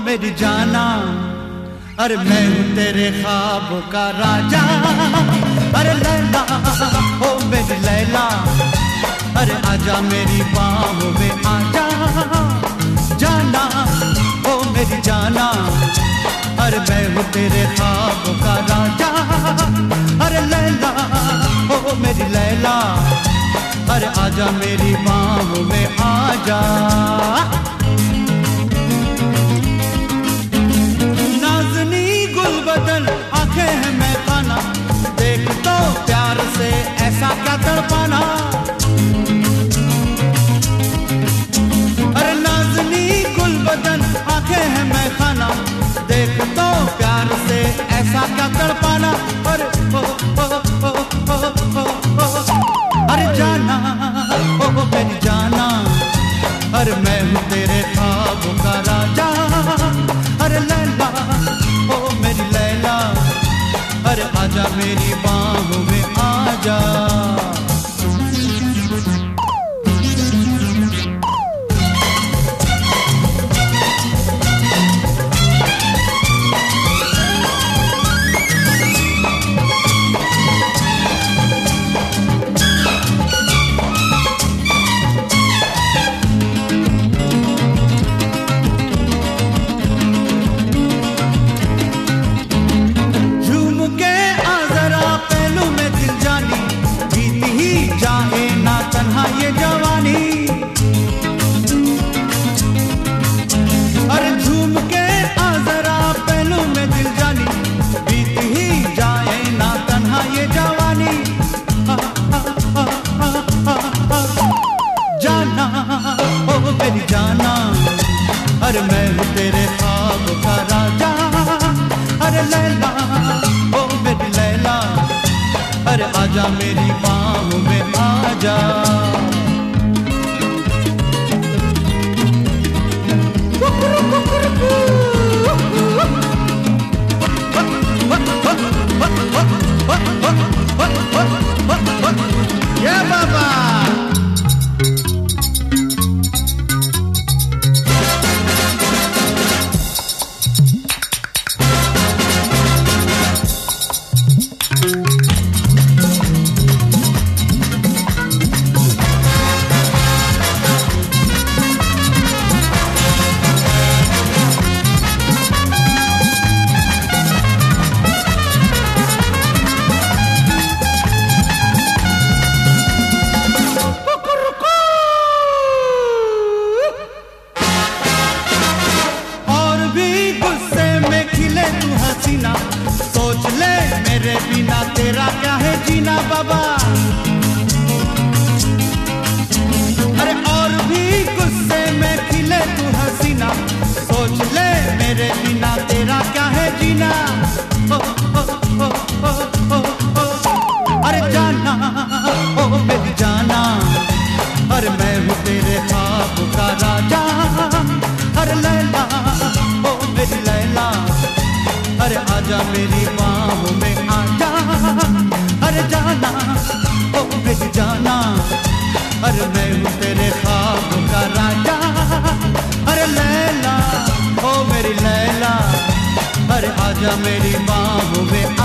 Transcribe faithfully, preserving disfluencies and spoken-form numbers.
मेरी जाना, अरे मैं हूँ तेरे ख्वाब का राजा। अरे लैला ओ मेरी लैला, अरे आजा मेरी बाहों में आजा। जाना ओ मेरी जाना, अरे मैं हूँ तेरे ख्वाब का राजा। अरे लैला ओ मेरी लैला, अरे आजा मेरी बाहों में आजा। नाज़नी गुलबदन आंखें हैं मैं खाना, देख तो प्यार से ऐसा क्या तड़पाना। अरे नाज़नी गुलबदन आंखें हैं मैं खाना, देख तो प्यार से ऐसा क्या तड़पाना। अरे ओ ओ ओ ओ ओ ओ अरे जाना ओ मेरी जाना, अरे मैं हूँ तेरे ख्वाब का राजा। अरे लैला ओ मेरी लैला, अरे आजा मेरी बाहों में आजा। ये जवानी, अरे झूम के आ जरा पहलू में दिल जानी, बीत ही जाए ना तन्हा ये जवानी। आ, आ, आ, आ, आ, आ, जाना ओ मेरी जाना, अरे मैं हूँ तेरे ख्वाब का राजा। अरे लैला ओ मेरी लैला, अरे आजा मेरी बाहों में आजा। Yeah, Baba. सोच ले मेरे बिना तेरा क्या है जीना बाबा। अरे और भी गुस्से में खिले तू हसीना, सोच ले मेरे बिना तेरा क्या है जीना। ओ, ओ, ओ, ओ, ओ, ओ, अरे जाना ओ मेरी जाना, अरे मैं हूँ तेरे ख्वाब का राजा। अरे लैला ओ मेरी लैला, अरे आजा मेरी बाहों में आजा। अरे जाना ओ मेरी जाना, अरे मैं हूँ तेरे ख्वाब का राजा। अरे लैला ओ मेरी लैला, अरे आजा मेरी बाहों में